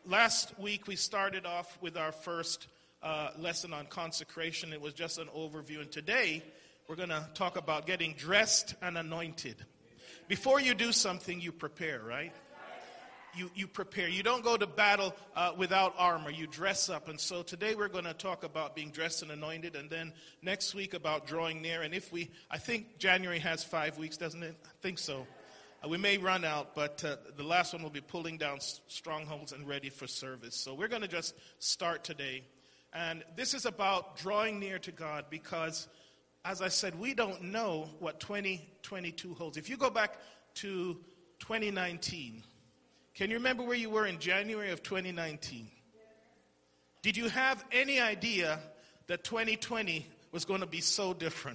Last week we started off with our first lesson on consecration. It was just an overview. And today we're going to talk about getting dressed and anointed. Before you do something, you prepare, right? You prepare. You don't go to battle without armor. You dress up. And so today we're going to talk about being dressed and anointed. And then next week about drawing near. And I think January has 5 weeks, doesn't it? I think so. We may run out, but the last one will be pulling down strongholds and ready for service. So we're going to just start today. And this is about drawing near to God because, as I said, we don't know what 2022 holds. If you go back to 2019, can you remember where you were in January of 2019? Did you have any idea that 2020 was going to be so different?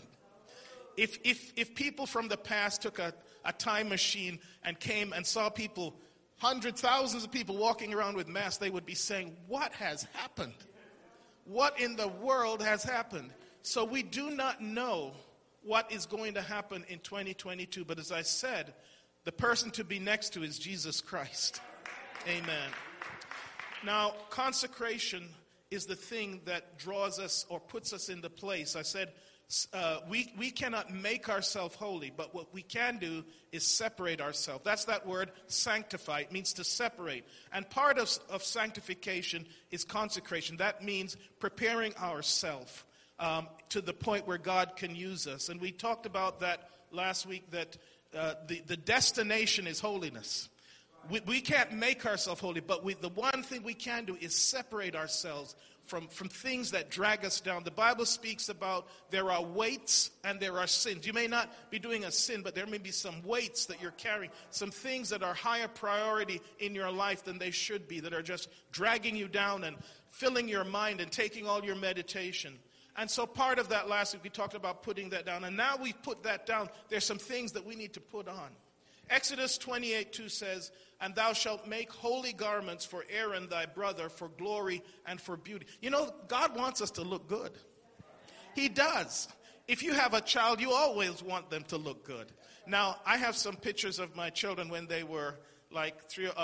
If people from the past took a time machine and came and saw people, hundreds, thousands of people walking around with masks, they would be saying, what has happened? What in the world has happened? So we do not know what is going to happen in 2022. But as I said, the person to be next to is Jesus Christ. Amen. Now, consecration is the thing that draws us or puts us into place. I said, we cannot make ourselves holy, but what we can do is separate ourselves. That's that word, sanctify. It means to separate. And part of sanctification is consecration. That means preparing ourselves to the point where God can use us. And we talked about that last week, that the destination is holiness. We can't make ourselves holy, but the one thing we can do is separate ourselves from things that drag us down. The Bible speaks about there are weights and there are sins. You may not be doing a sin, but there may be some weights that you're carrying, some things that are higher priority in your life than they should be, that are just dragging you down and filling your mind and taking all your meditation. And so part of that last week, we talked about putting that down. And now we've put that down, there's some things that we need to put on. Exodus 28:2 says, "And thou shalt make holy garments for Aaron thy brother, for glory and for beauty." You know, God wants us to look good. He does. If you have a child, you always want them to look good. Now, I have some pictures of my children when they were like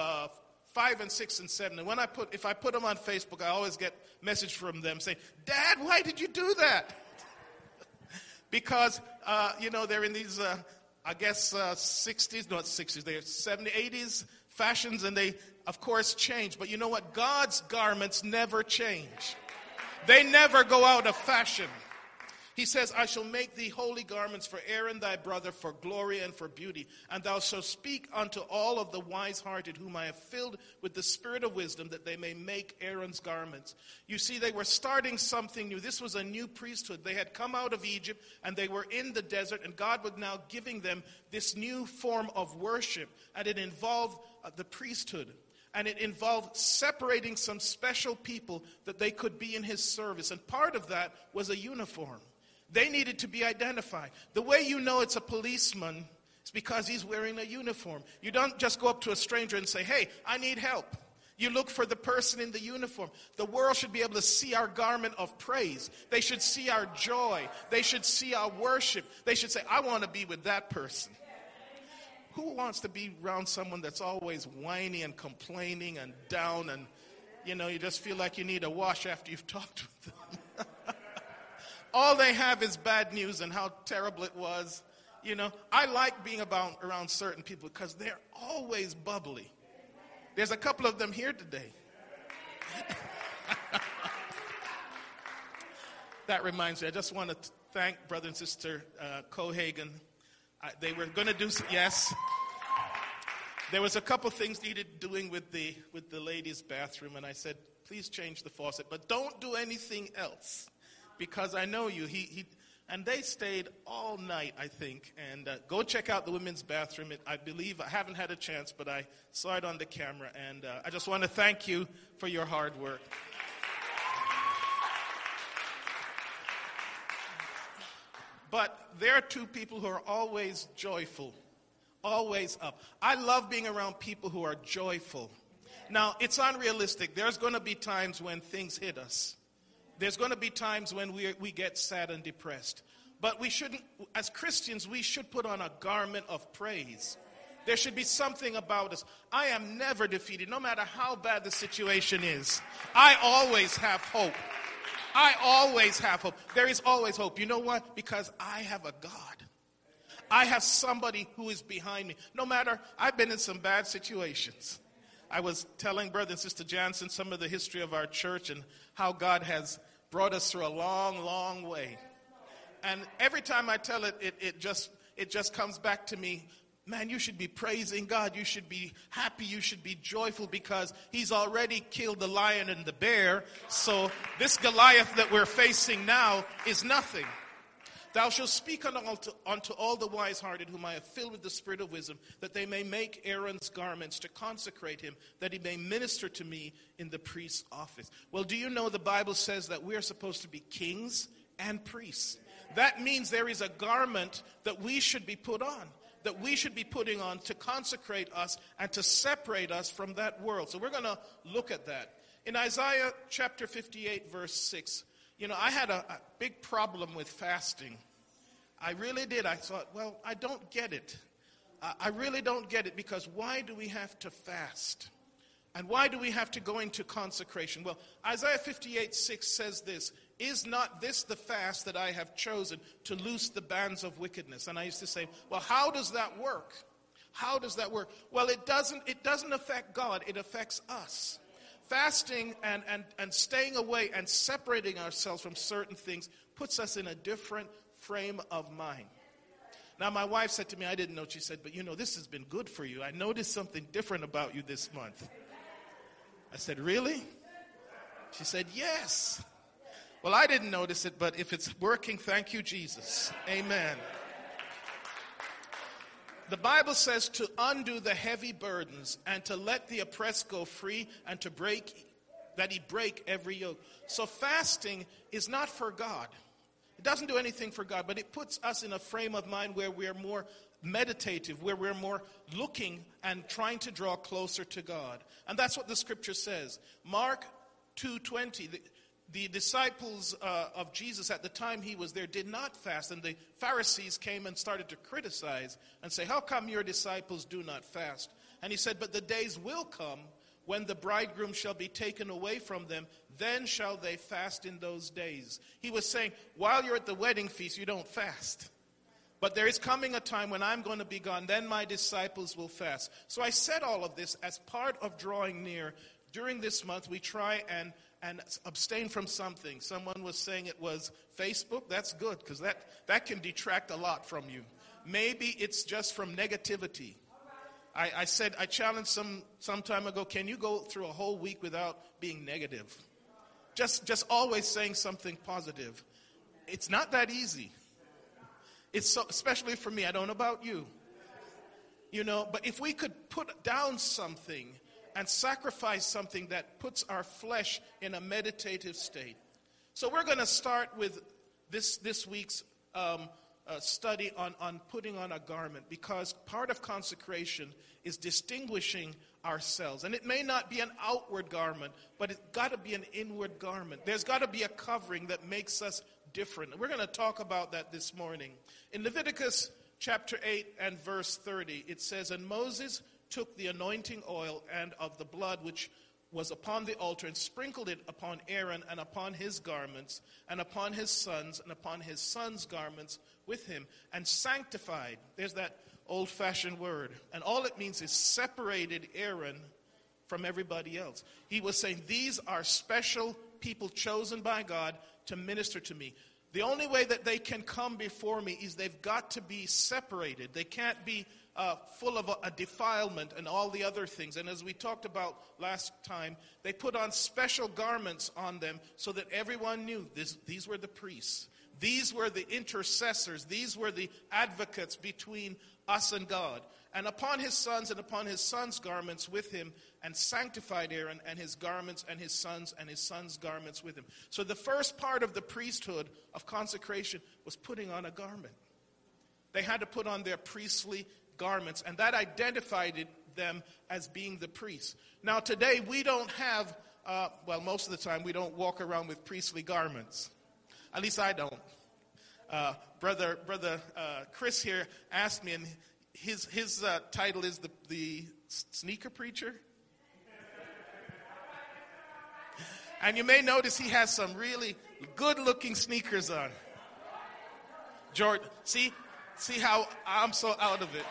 5 and 6 and 7. And if I put them on Facebook, I always get message from them saying, "Dad, why did you do that?" Because, they're in these, 60s, not 60s, they're 70s, 80s fashions, and they, of course, change. But you know what? God's garments never change. They never go out of fashion. He says, "I shall make thee holy garments for Aaron thy brother, for glory and for beauty. And thou shalt speak unto all of the wise-hearted, whom I have filled with the spirit of wisdom, that they may make Aaron's garments." You see, they were starting something new. This was a new priesthood. They had come out of Egypt, and they were in the desert, and God was now giving them this new form of worship. And it involved the priesthood. And it involved separating some special people that they could be in his service. And part of that was a uniform. They needed to be identified. The way you know it's a policeman is because he's wearing a uniform. You don't just go up to a stranger and say, "Hey, I need help." You look for the person in the uniform. The world should be able to see our garment of praise. They should see our joy. They should see our worship. They should say, "I want to be with that person." Who wants to be around someone that's always whiny and complaining and down and, you just feel like you need a wash after you've talked with them? All they have is bad news and how terrible it was. I like being around certain people because they're always bubbly. There's a couple of them here today. That reminds me, I just want to thank Brother and Sister Cohagen. They were going to do, yes. There was a couple things needed doing with the ladies' bathroom, and I said, "Please change the faucet, but don't do anything else. Because I know you." And they stayed all night, I think. And go check out the women's bathroom. I haven't had a chance, but I saw it on the camera. And I just want to thank you for your hard work. But there are two people who are always joyful, always up. I love being around people who are joyful. Now, it's unrealistic. There's going to be times when things hit us. There's going to be times when we get sad and depressed. But we shouldn't, as Christians, we should put on a garment of praise. There should be something about us. I am never defeated, no matter how bad the situation is. I always have hope. I always have hope. There is always hope. You know what? Because I have a God. I have somebody who is behind me. No matter, I've been in some bad situations. I was telling Brother and Sister Jansen some of the history of our church and how God has brought us through a long, long way. And every time I tell it, it just comes back to me. Man, you should be praising God. You should be happy. You should be joyful because he's already killed the lion and the bear. So this Goliath that we're facing now is nothing. Thou shalt speak unto all the wise-hearted whom I have filled with the spirit of wisdom, that they may make Aaron's garments to consecrate him, that he may minister to me in the priest's office. Well, do you know the Bible says that we are supposed to be kings and priests? That means there is a garment that we should be put on, that we should be putting on to consecrate us and to separate us from that world. So we're going to look at that. In Isaiah chapter 58, verse 6, I had a big problem with fasting. I really did. I thought, well, I don't get it. I really don't get it, because why do we have to fast? And why do we have to go into consecration? Well, Isaiah 58:6 says this, is not this the fast that I have chosen to loose the bands of wickedness? And I used to say, well, how does that work? How does that work? Well, it doesn't affect God. It affects us. Fasting and staying away and separating ourselves from certain things puts us in a different frame of mind. Now, my wife said to me, I didn't know, she said, but this has been good for you. I noticed something different about you this month. I said, really? She said, yes. Well, I didn't notice it, but if it's working, thank you, Jesus. Amen. The Bible says to undo the heavy burdens and to let the oppressed go free and that he break every yoke. So fasting is not for God. It doesn't do anything for God, but it puts us in a frame of mind where we're more meditative, where we're more looking and trying to draw closer to God. And that's what the scripture says. Mark 2:20, the disciples of Jesus at the time he was there did not fast. And the Pharisees came and started to criticize and say, how come your disciples do not fast? And he said, but the days will come when the bridegroom shall be taken away from them, then shall they fast in those days. He was saying, while you're at the wedding feast, you don't fast. But there is coming a time when I'm going to be gone, then my disciples will fast. So I said all of this as part of drawing near. During this month, we try and abstain from something. Someone was saying it was Facebook. That's good, because that can detract a lot from you. Maybe it's just from negativity. I challenged some time ago, can you go through a whole week without being negative? Just always saying something positive. It's not that easy. It's so, especially for me. I don't know about you. But if we could put down something and sacrifice something that puts our flesh in a meditative state. So we're going to start with this week's study on putting on a garment, because part of consecration is distinguishing ourselves. And it may not be an outward garment, but it's got to be an inward garment. There's got to be a covering that makes us different. And we're going to talk about that this morning. In Leviticus chapter 8 and verse 30, it says, and Moses took the anointing oil and of the blood which was upon the altar and sprinkled it upon Aaron and upon his garments and upon his sons and upon his sons' garments with him, and sanctified. There's that old-fashioned word. And all it means is separated Aaron from everybody else. He was saying, these are special people chosen by God to minister to me. The only way that they can come before me is they've got to be separated. They can't be full of a defilement and all the other things. And as we talked about last time, they put on special garments on them so that everyone knew these were the priests. These were the intercessors. These were the advocates between us and God. And upon his sons and upon his sons' garments with him, and sanctified Aaron and his garments and his sons' garments with him. So the first part of the priesthood of consecration was putting on a garment. They had to put on their priestly garments, and that identified them as being the priests. Now today we don't have, most of the time we don't walk around with priestly garments. At least I don't. Brother Chris here asked me, and his title is the sneaker preacher. And you may notice he has some really good-looking sneakers on. Jordan, see how I'm so out of it.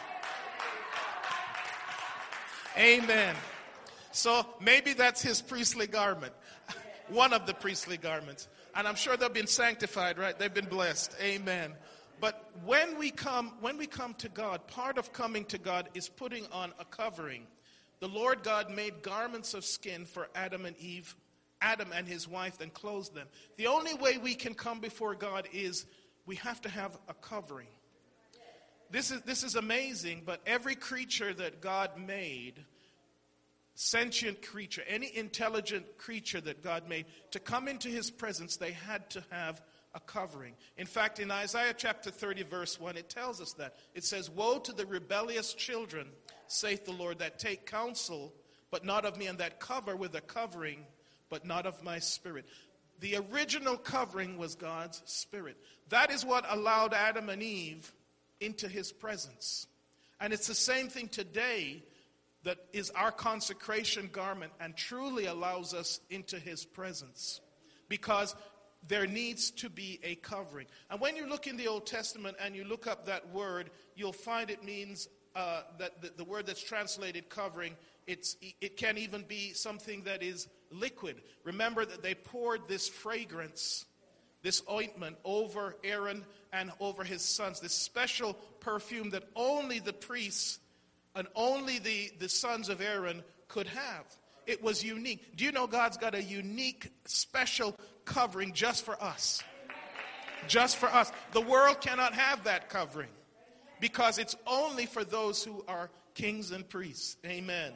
Amen. So maybe that's his priestly garment, one of the priestly garments. And I'm sure they've been sanctified, right? They've been blessed. Amen. But when we come to God, part of coming to God is putting on a covering. The Lord God made garments of skin for Adam and Eve, Adam and his wife, and clothed them. The only way we can come before God is we have to have a covering. This is amazing, but every creature that God made, sentient creature, any intelligent creature that God made, to come into his presence, they had to have a covering. In fact, in Isaiah chapter 30, verse 1, it tells us that. It says, "Woe to the rebellious children, saith the Lord, that take counsel, but not of me, and that cover with a covering, but not of my spirit." The original covering was God's spirit. That is what allowed Adam and Eve into his presence. And it's the same thing today that is our consecration garment and truly allows us into his presence, because there needs to be a covering. And when you look in the Old Testament and you look up that word, you'll find it means that the word that's translated covering, it can even be something that is liquid. Remember that they poured this fragrance, this ointment, over Aaron and over his sons, this special perfume that only the priests and only the sons of Aaron could have. It was unique. Do you know God's got a unique, special covering just for us? Just for us. The world cannot have that covering because it's only for those who are kings and priests. Amen.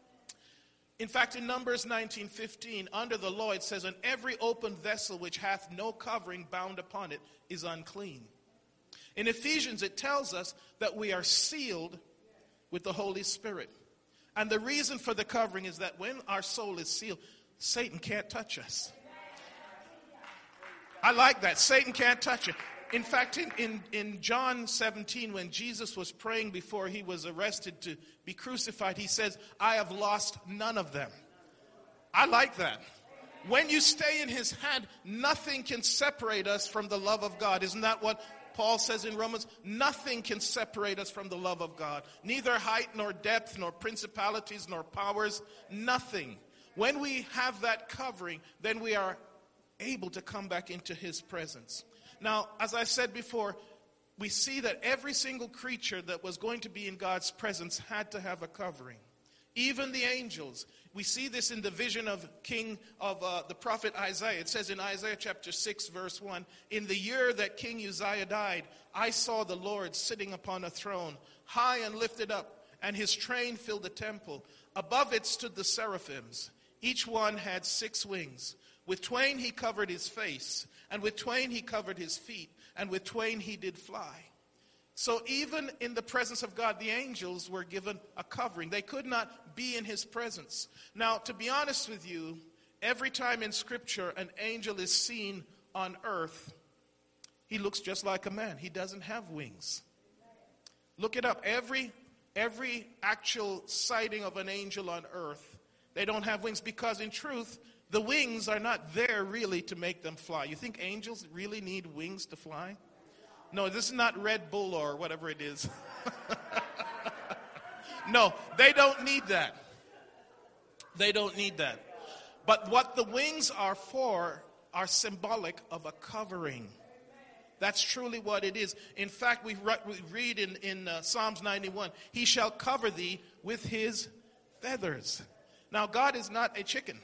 In fact, in Numbers 19:15, under the law, it says, "And every open vessel which hath no covering bound upon it is unclean." In Ephesians, it tells us that we are sealed with the Holy Spirit. And the reason for the covering is that when our soul is sealed, Satan can't touch us. I like that. Satan can't touch it. In fact, in John 17, when Jesus was praying before he was arrested to be crucified, he says, "I have lost none of them." I like that. When you stay in his hand, nothing can separate us from the love of God. Isn't that what Paul says in Romans? Nothing can separate us from the love of God. Neither height nor depth nor principalities nor powers, nothing. When we have that covering, then we are able to come back into his presence. Now, as I said before, we see that every single creature that was going to be in God's presence had to have a covering. Even the angels. We see this in the vision of the prophet Isaiah. It says in Isaiah chapter 6, verse 1, "In the year that King Uzziah died, I saw the Lord sitting upon a throne, high and lifted up, and his train filled the temple. Above it stood the seraphims. Each one had 6 wings. With twain he covered his face, and with twain he covered his feet, and with twain he did fly." So even in the presence of God, the angels were given a covering. They could not be in his presence. Now, to be honest with you, every time in Scripture an angel is seen on earth, he looks just like a man. He doesn't have wings. Look it up. Every actual sighting of an angel on earth, they don't have wings, because in truth, the wings are not there really to make them fly. You think angels really need wings to fly? No, this is not Red Bull or whatever it is. No, they don't need that. They don't need that. But what the wings are for are symbolic of a covering. That's truly what it is. In fact, we read in Psalms 91, "He shall cover thee with his feathers." Now, God is not a chicken.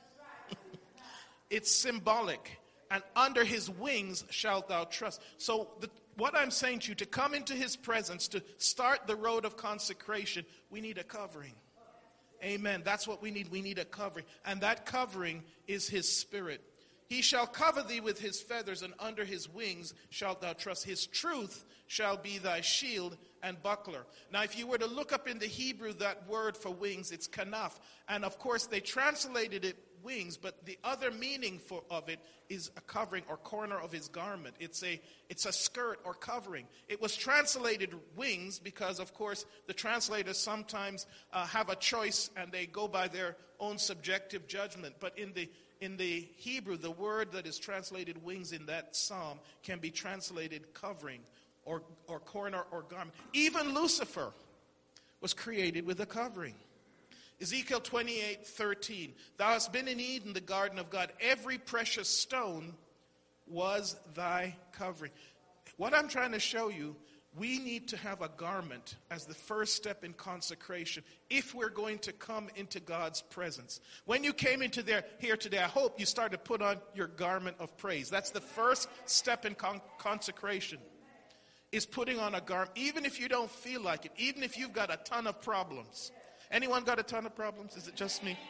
It's symbolic. "And under his wings shalt thou trust." So what I'm saying to you, to come into his presence, to start the road of consecration, we need a covering. Amen. That's what we need. We need a covering. And that covering is his spirit. "He shall cover thee with his feathers, and under his wings shalt thou trust. His truth shall be thy shield and buckler." Now, if you were to look up in the Hebrew, that word for wings, it's kanaf. And of course, they translated it wings, but the other meaning of it is a covering or corner of his garment. It's a skirt or covering. It was translated wings because, of course, the translators sometimes have a choice and they go by their own subjective judgment. But in the Hebrew, the word that is translated wings in that psalm can be translated covering or corner or garment. Even Lucifer was created with a covering. Ezekiel 28:13. Thou hast been in Eden, the garden of God. Every precious stone was thy covering. What I'm trying to show you, we need to have a garment as the first step in consecration if we're going to come into God's presence. When you came into here today, I hope you started to put on your garment of praise. That's the first step in consecration, is putting on a garment, even if you don't feel like it, even if you've got a ton of problems. Anyone got a ton of problems? Is it just me?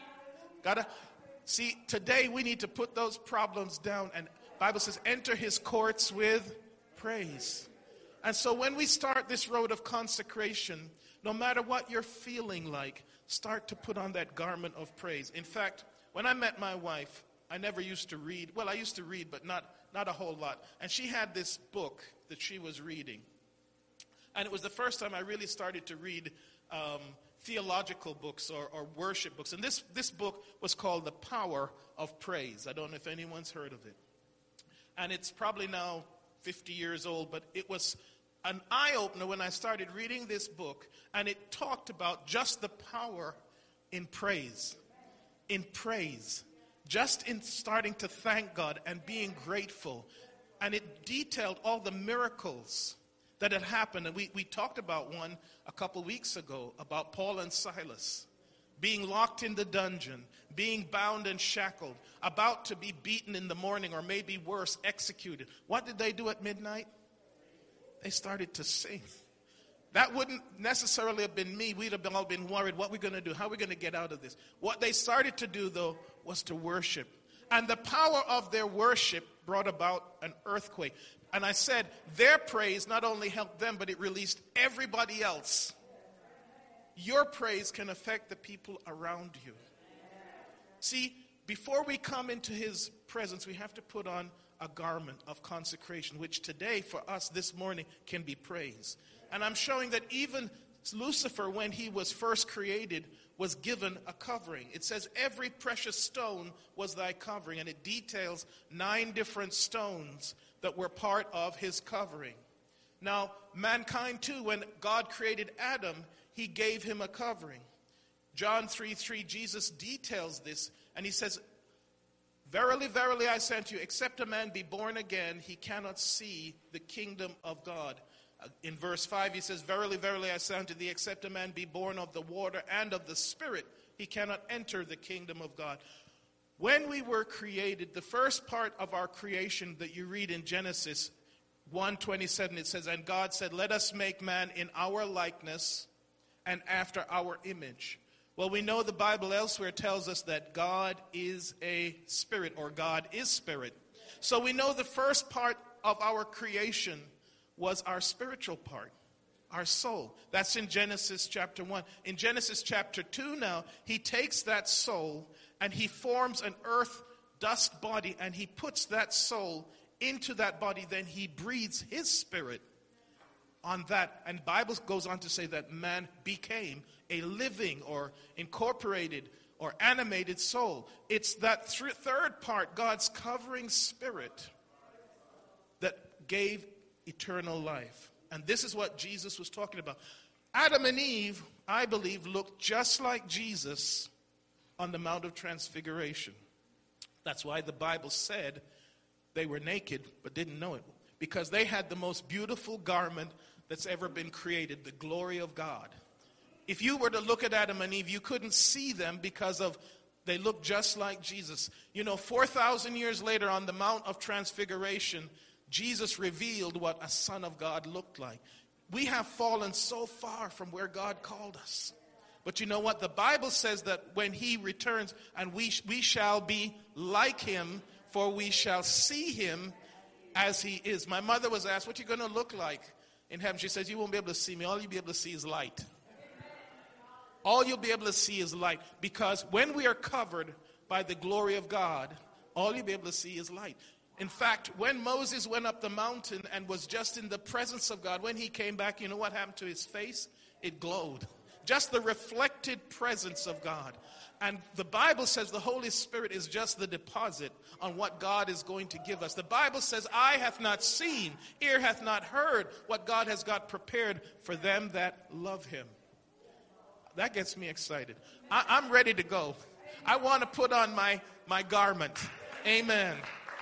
See, today we need to put those problems down. And the Bible says, enter his courts with praise. And so when we start this road of consecration, no matter what you're feeling like, start to put on that garment of praise. In fact, when I met my wife, I never used to read. Well, I used to read, but not a whole lot. And she had this book that she was reading. And it was the first time I really started to read theological books or worship books. And this book was called The Power of Praise. I don't know if anyone's heard of it. And it's probably now 50 years old, but it was an eye-opener when I started reading this book, and it talked about just the power in praise. In praise. Just in starting to thank God and being grateful. And it detailed all the miracles that had happened. And we talked about one a couple weeks ago, about Paul and Silas being locked in the dungeon, being bound and shackled, about to be beaten in the morning, or maybe worse, executed. What did they do at midnight? They started to sing. That wouldn't necessarily have been me. We'd have all been worried, what are we going to do? How are we going to get out of this? What they started to do, though, was to worship. And the power of their worship brought about an earthquake. And I said, their praise not only helped them, but it released everybody else. Your praise can affect the people around you. See, before we come into his presence, we have to put on a garment of consecration, which today for us this morning can be praise. And I'm showing that even Lucifer, when he was first created, was given a covering. It says every precious stone was thy covering, and it details 9 different stones that were part of his covering. Now, mankind too, when God created Adam, he gave him a covering. John 3:3, Jesus details this, and he says, verily, verily, I say unto you, except a man be born again, he cannot see the kingdom of God. In verse 5, he says, verily, verily, I say unto thee, except a man be born of the water and of the Spirit, he cannot enter the kingdom of God. When we were created, the first part of our creation that you read in Genesis 1:27, it says, and God said, let us make man in our likeness and after our image. Well, we know the Bible elsewhere tells us that God is a spirit, or God is spirit. So we know the first part of our creation was our spiritual part, our soul. That's in Genesis chapter 1. In Genesis chapter 2 now, he takes that soul and he forms an earth dust body, and he puts that soul into that body. Then he breathes his spirit on that. And the Bible goes on to say that man became a living or incorporated or animated soul. It's that third part, God's covering spirit, that gave eternal life. And this is what Jesus was talking about. Adam and Eve, I believe, looked just like Jesus on the Mount of Transfiguration. That's why the Bible said they were naked but didn't know it, because they had the most beautiful garment that's ever been created, the glory of God. If you were to look at Adam and Eve, you couldn't see them because they looked just like Jesus. 4,000 years later on the Mount of Transfiguration, Jesus revealed what a son of God looked like. We have fallen so far from where God called us. But you know what? The Bible says that when he returns, and we shall be like him, for we shall see him as he is. My mother was asked, what are you going to look like in heaven? She says, you won't be able to see me. All you'll be able to see is light. All you'll be able to see is light. Because when we are covered by the glory of God, all you'll be able to see is light. In fact, when Moses went up the mountain and was just in the presence of God, when he came back, you know what happened to his face? It glowed. Just the reflected presence of God. And the Bible says the Holy Spirit is just the deposit on what God is going to give us. The Bible says, eye hath not seen, ear hath not heard what God has got prepared for them that love him. That gets me excited. I'm ready to go. I want to put on my garment. Amen.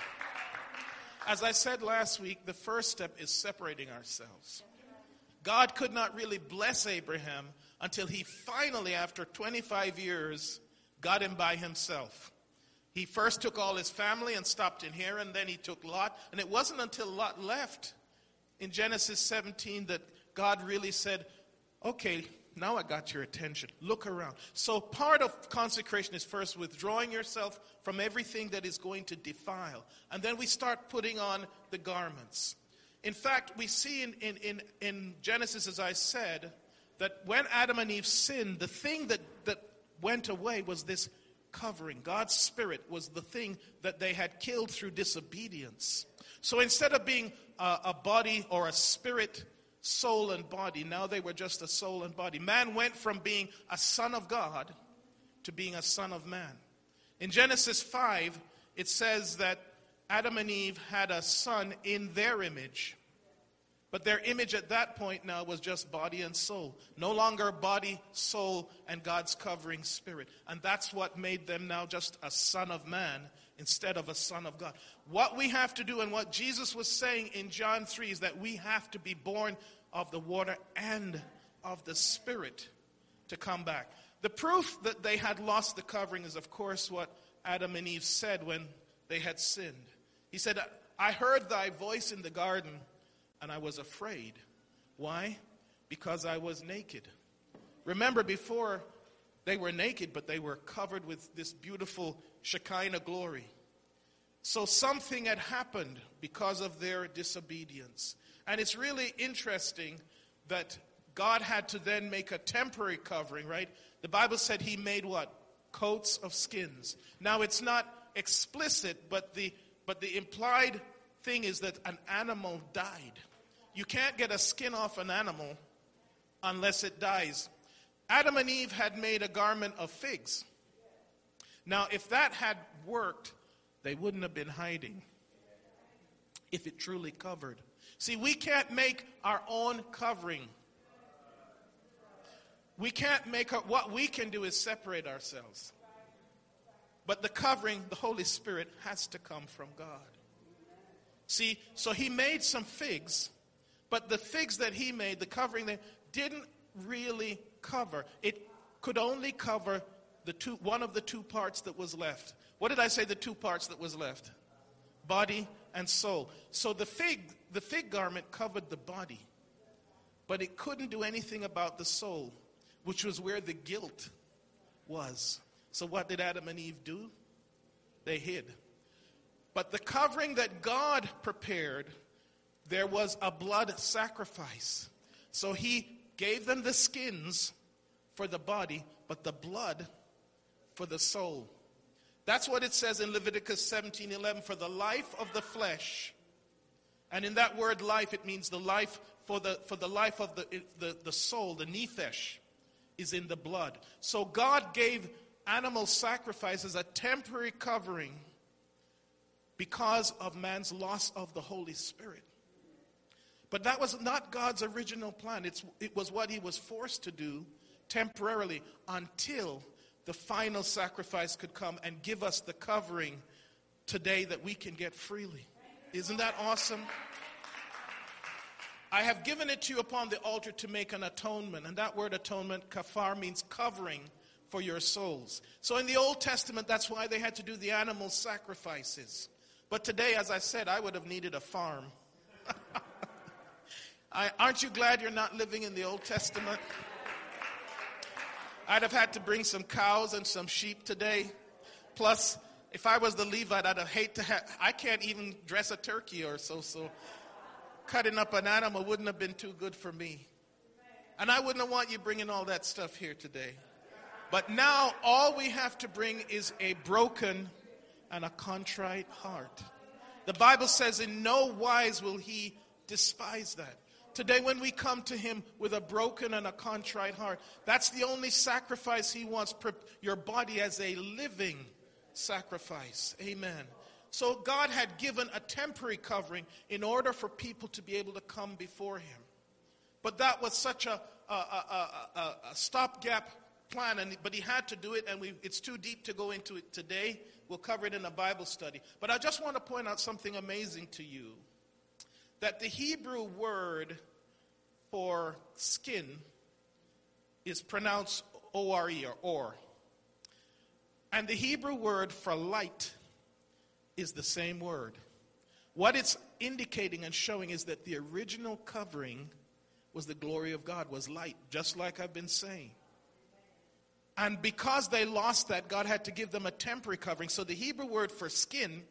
As I said last week, the first step is separating ourselves. God could not really bless Abraham until he finally, after 25 years, got him by himself. He first took all his family and stopped in Haran, then he took Lot. And it wasn't until Lot left in Genesis 17 that God really said, okay, now I got your attention. Look around. So part of consecration is first withdrawing yourself from everything that is going to defile. And then we start putting on the garments. In fact, we see in Genesis, as I said, that when Adam and Eve sinned, the thing that went away was this covering. God's Spirit was the thing that they had killed through disobedience. So instead of being a body or a spirit, soul and body, now they were just a soul and body. Man went from being a son of God to being a son of man. In Genesis 5, it says that Adam and Eve had a son in their image. But their image at that point now was just body and soul. No longer body, soul, and God's covering spirit. And that's what made them now just a son of man instead of a son of God. What we have to do, and what Jesus was saying in John 3, is that we have to be born of the water and of the Spirit to come back. The proof that they had lost the covering is, of course, what Adam and Eve said when they had sinned. He said, I heard thy voice in the garden, and I was afraid. Why? Because I was naked. Remember, before they were naked, but they were covered with this beautiful Shekinah glory. So something had happened because of their disobedience. And it's really interesting that God had to then make a temporary covering, right? The Bible said he made what? Coats of skins. Now it's not explicit, but the implied thing is that an animal died. You can't get a skin off an animal unless it dies. Adam and Eve had made a garment of figs. Now, if that had worked, they wouldn't have been hiding. If it truly covered. See, we can't make our own covering. We can't make what we can do is separate ourselves. But the covering, the Holy Spirit, has to come from God. See, so he made some figs, but the figs that he made, the covering, they didn't really cover. It could only cover one of the two parts that was left. What did I say the two parts that was left? Body and soul. So the fig garment covered the body, but it couldn't do anything about the soul, which was where the guilt was. So what did Adam and Eve do? They hid. But the covering that God prepared, there was a blood sacrifice. So he gave them the skins for the body, but the blood for the soul. That's what it says in Leviticus 17:11, for the life of the flesh. And in that word life, it means the life for the life of the soul, the nephesh, is in the blood. So God gave animal sacrifice as a temporary covering because of man's loss of the Holy Spirit. But that was not God's original plan. It was what he was forced to do temporarily until the final sacrifice could come and give us the covering today that we can get freely. Isn't that awesome? I have given it to you upon the altar to make an atonement. And that word atonement, kafar, means covering for your souls. So in the Old Testament, that's why they had to do the animal sacrifices. But today, as I said, I would have needed a farm. Aren't you glad you're not living in the Old Testament? I'd have had to bring some cows and some sheep today. Plus, if I was the Levite, I'd have hate to have, I can't even dress a turkey or so cutting up an animal wouldn't have been too good for me. And I wouldn't want you bringing all that stuff here today. But now all we have to bring is a broken and a contrite heart. The Bible says in no wise will he despise that. Today when we come to him with a broken and a contrite heart, that's the only sacrifice he wants, your body as a living sacrifice. Amen. So God had given a temporary covering in order for people to be able to come before him. But that was such a stopgap plan, but he had to do it, and it's too deep to go into it today. We'll cover it in a Bible study. But I just want to point out something amazing to you, that the Hebrew word for skin is pronounced O-R-E, or or. And the Hebrew word for light is the same word. What it's indicating and showing is that the original covering was the glory of God, was light, just like I've been saying. And because they lost that, God had to give them a temporary covering. So the Hebrew word for skin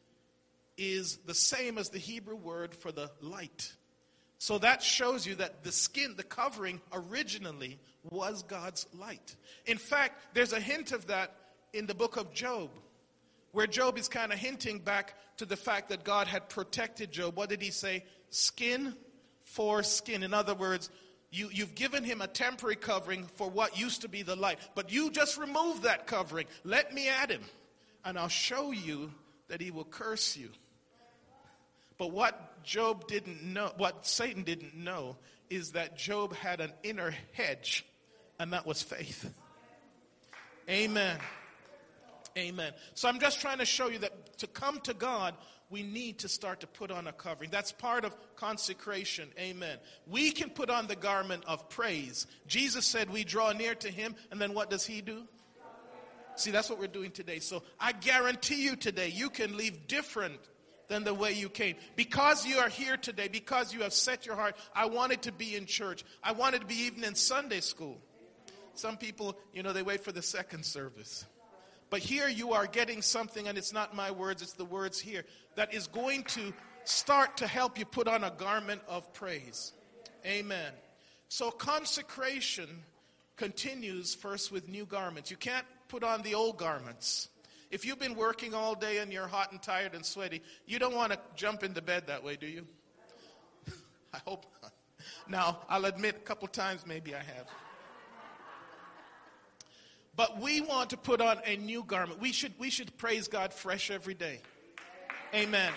is the same as the Hebrew word for the light. So that shows you that the skin, the covering, originally was God's light. In fact, there's a hint of that in the book of Job, where Job is kind of hinting back to the fact that God had protected Job. What did he say? Skin for skin. In other words, you've given him a temporary covering for what used to be the light. But you just remove that covering. Let me at him, and I'll show you that he will curse you. But what Job didn't know, what Satan didn't know, is that Job had an inner hedge, and that was faith. Amen. Amen. So I'm just trying to show you that to come to God, we need to start to put on a covering. That's part of consecration. Amen. We can put on the garment of praise. Jesus said we draw near to him, and then what does he do? See, that's what we're doing today. So I guarantee you today, you can leave different than the way you came. Because you are here today, because you have set your heart, I wanted to be in church. I wanted to be even in Sunday school. Some people, they wait for the second service. But here you are getting something, and it's not my words, it's the words here, that is going to start to help you put on a garment of praise. Amen. So consecration continues first with new garments. You can't put on the old garments. If you've been working all day and you're hot and tired and sweaty, you don't want to jump into bed that way, do you? I hope not. Now, I'll admit a couple times maybe I have. But we want to put on a new garment. We should praise God fresh every day. Amen.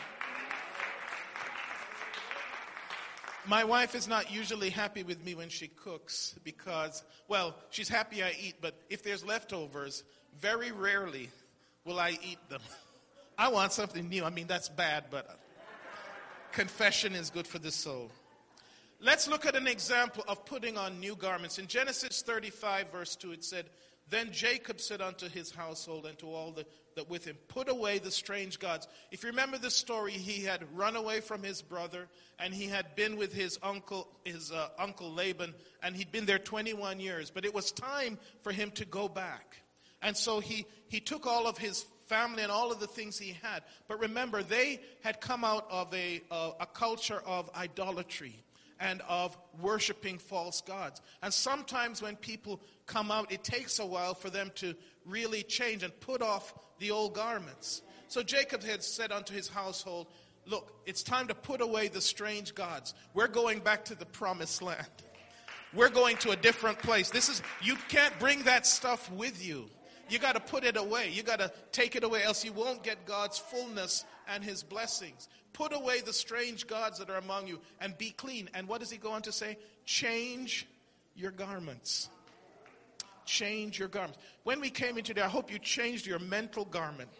My wife is not usually happy with me when she cooks because, she's happy I eat, but if there's leftovers, very rarely will I eat them. I want something new. I mean, that's bad, but confession is good for the soul. Let's look at an example of putting on new garments. In Genesis 35, verse 2, it said, "Then Jacob said unto his household and to all that with him, put away the strange gods." If you remember the story, he had run away from his brother, and he had been with his uncle Laban, and he'd been there 21 years. But it was time for him to go back. And so he took all of his family and all of the things he had. But remember, they had come out of a culture of idolatry and of worshiping false gods. And sometimes when people come out, it takes a while for them to really change and put off the old garments. So Jacob had said unto his household, "Look, it's time to put away the strange gods. We're going back to the promised land. We're going to a different place. You can't bring that stuff with you. You got to put it away. You got to take it away, else you won't get God's fullness and his blessings. Put away the strange gods that are among you and be clean." And what does he go on to say? Change your garments. Change your garments. When we came in today, I hope you changed your mental garment.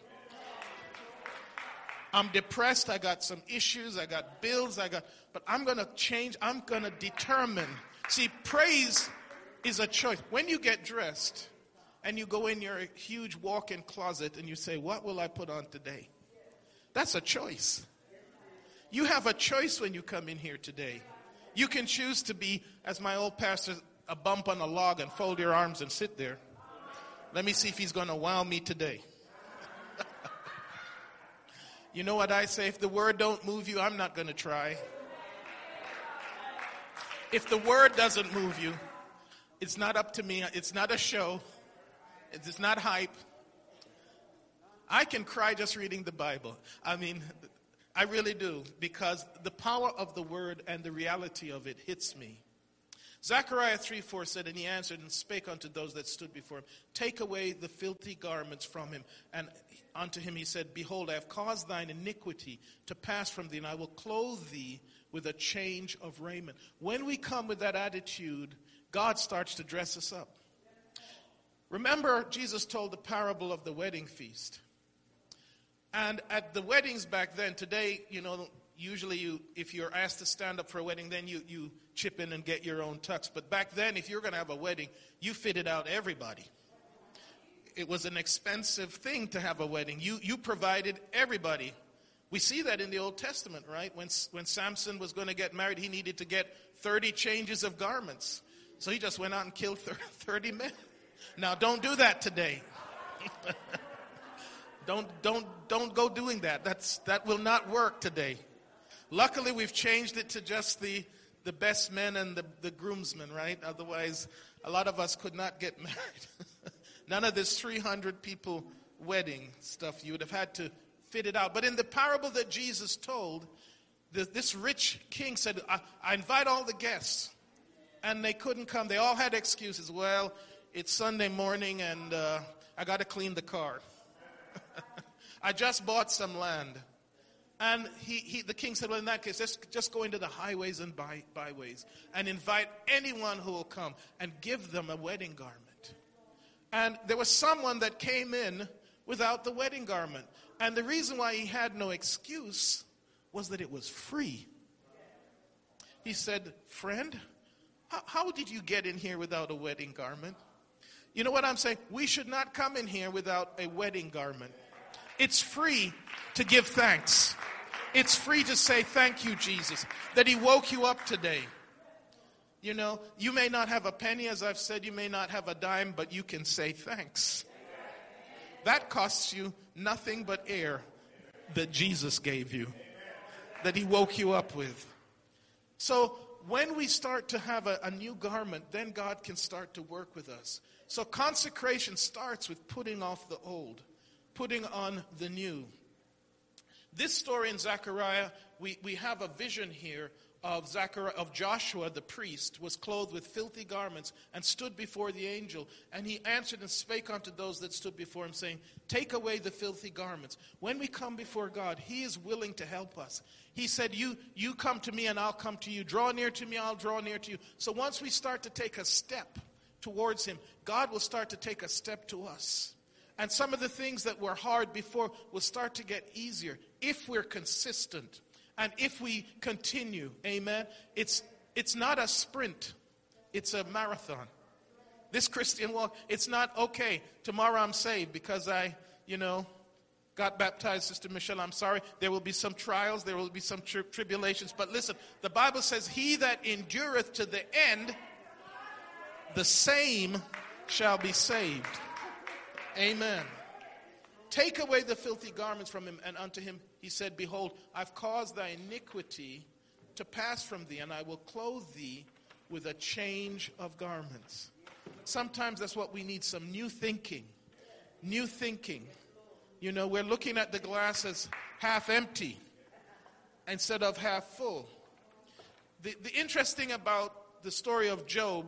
I'm depressed. I got some issues. I got bills. But I'm going to change. I'm going to determine. See, praise is a choice. When you get dressed and you go in your huge walk-in closet and you say, "What will I put on today?" That's a choice. You have a choice when you come in here today. You can choose to be, as my old pastor, a bump on a log and fold your arms and sit there. Let me see if he's going to wow me today. You know what I say? If the word don't move you, I'm not going to try. If the word doesn't move you, it's not up to me. It's not a show. It's not hype. I can cry just reading the Bible. I mean, I really do, because the power of the word and the reality of it hits me. Zechariah 3:4 said, and he answered and spake unto those that stood before him, take away the filthy garments from him. And unto him he said, behold, I have caused thine iniquity to pass from thee, and I will clothe thee with a change of raiment. When we come with that attitude, God starts to dress us up. Remember, Jesus told the parable of the wedding feast. And at the weddings back then, today, usually if you're asked to stand up for a wedding, then you chip in and get your own tux. But back then, if you're going to have a wedding, you fitted out everybody. It was an expensive thing to have a wedding. You provided everybody. We see that in the Old Testament, right? When Samson was going to get married, he needed to get 30 changes of garments. So he just went out and killed 30 men. Now, don't do that today. Don't go doing that. That will not work today. Luckily, we've changed it to just the best men and the groomsmen, right? Otherwise, a lot of us could not get married. None of this 300 people wedding stuff. You would have had to fit it out. But in the parable that Jesus told, this rich king said, I invite all the guests. And they couldn't come. They all had excuses. Well, it's Sunday morning and I got to clean the car. I just bought some land. And the king said, well, in that case, let's just go into the highways and byways and invite anyone who will come and give them a wedding garment. And there was someone that came in without the wedding garment. And the reason why he had no excuse was that it was free. He said, friend, how did you get in here without a wedding garment? You know what I'm saying? We should not come in here without a wedding garment. It's free to give thanks. It's free to say thank you, Jesus, that he woke you up today. You may not have a penny, as I've said, you may not have a dime, but you can say thanks. That costs you nothing but air that Jesus gave you, that he woke you up with. So when we start to have a new garment, then God can start to work with us. So consecration starts with putting off the old, putting on the new. This story in Zechariah, we have a vision here of Joshua the priest was clothed with filthy garments and stood before the angel. And he answered and spake unto those that stood before him, saying, take away the filthy garments. When we come before God, he is willing to help us. He said, you come to me and I'll come to you. Draw near to me, I'll draw near to you. So once we start to take a step towards him, God will start to take a step to us. And some of the things that were hard before will start to get easier if we're consistent and if we continue. Amen. It's not a sprint. It's a marathon. This Christian walk, it's not, okay, tomorrow I'm saved because I got baptized, Sister Michelle. I'm sorry. There will be some trials. There will be some tribulations. But listen, the Bible says, he that endureth to the end, the same shall be saved. Amen. Take away the filthy garments from him, and unto him he said, behold, I've caused thy iniquity to pass from thee, and I will clothe thee with a change of garments. Sometimes that's what we need, some new thinking. New thinking. We're looking at the glass as half empty instead of half full. The interesting about the story of Job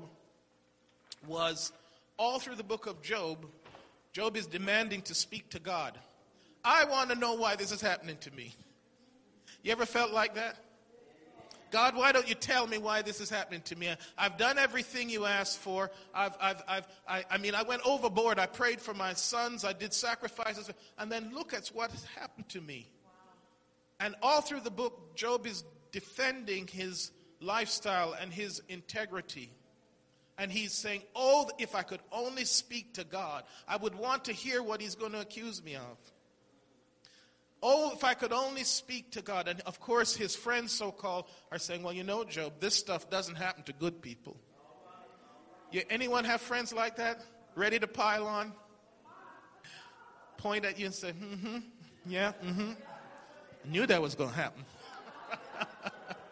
was all through the book of Job, Job is demanding to speak to God. I want to know why this is happening to me. You ever felt like that? God, why don't you tell me why this is happening to me? I've done everything you asked for. I went overboard. I prayed for my sons. I did sacrifices. And then look at what has happened to me. And all through the book, Job is defending his lifestyle and his integrity. And he's saying, oh, if I could only speak to God, I would want to hear what he's going to accuse me of. Oh, if I could only speak to God. And of course, his friends, so-called, are saying, well, Job, this stuff doesn't happen to good people. Anyone have friends like that? Ready to pile on? Point at you and say, yeah, I knew that was going to happen.